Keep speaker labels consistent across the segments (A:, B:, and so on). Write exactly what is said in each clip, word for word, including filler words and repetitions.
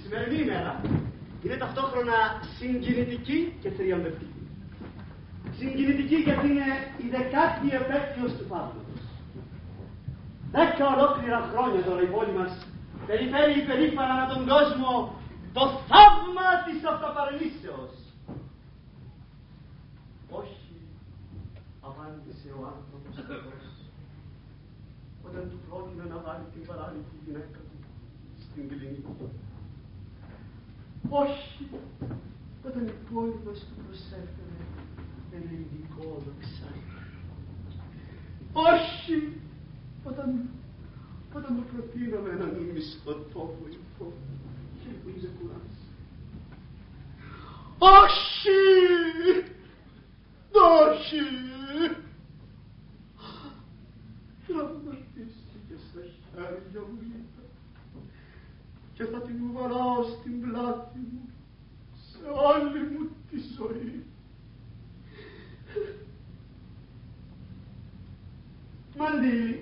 A: σημερινή ημέρα είναι ταυτόχρονα συγκινητική και θριαμβευτική. Συγκινητική γιατί είναι η δεκάτη επέτειος του θαύματος. Δέκα ολόκληρα χρόνια τώρα η πόλη μας περιφέρει υπερήφανα με τον κόσμο το θαύμα της αυταπαρενήσεως. Όχι, απάντησε ο άνθρωπος αυτός, όταν του πρότεινε να βάλει την παράλυτη γυναίκα του στην κλινική. Όχι, όταν η πόλη μας του προσέφερε ένα ειδικό δοξάρι. Όχι, όταν, όταν μου προτείναμε έναν μισθωτό βοηθό και που είχε κουράσει. Όχι, όχι, τραυματίστηκε στα χέρια μου και θα την βαράω στην πλάτη μου σε όλη μου τη ζωή. Μαντήλι.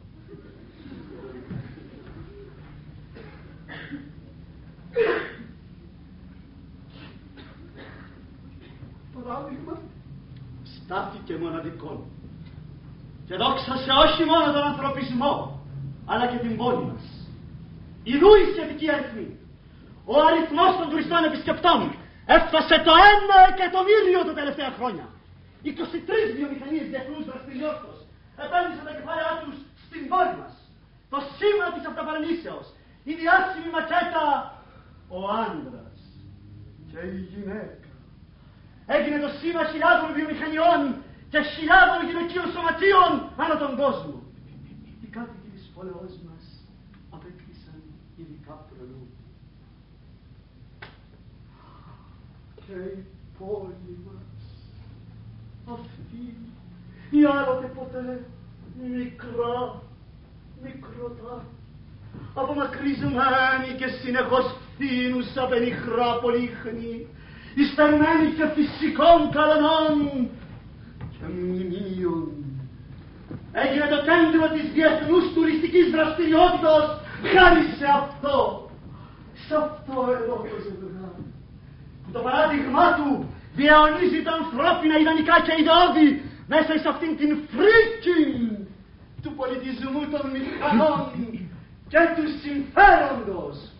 A: Παράδειγμα στάθηκε μοναδικών και δόξασε όχι μόνο τον ανθρωπισμό αλλά και την πόλη μας. Ιδού η σχετική αριθμή. Ο αριθμός των τουριστών επισκεπτών έφτασε το ένα εκατομμύριο τα τελευταία χρόνια. είκοσι τρεις βιομηχανίες διεθνούς δραστηριότητας επένδυσαν τα κεφάλαιά τους στην πόλη μας. Το σήμα της αυταπαρενήσεως, η διάσημη μακέτα, ο άντρας και η γυναίκα. Έγινε το σήμα χιλιάδων βιομηχανιών και χιλιάδων γυναικείων σωματείων ανά τον κόσμο. Οι κάτοικοι της πόλεως μας απέκτησαν ειδικά προνόμια. Και η πόλη μας, αυτή η άλλοτε ποτέ μικρά, μικροτά, απομακρυσμένη και συνεχώς φθήνουσα πενιχρά πολύχνη, ειστερμένη και φυσικών καλονών και μνημείων. Έγινε το κέντρο της διεθνούς τουριστικής δραστηριότητας χάρη σε αυτό, σε αυτό εδώ το ζευγάρι, που το παράδειγμά του διαιωνίζει τα ανθρώπινα ιδανικά και ιδεώδη μέσα σε αυτήν την φρίκη του πολιτισμού των μηχανών και του συμφέροντος.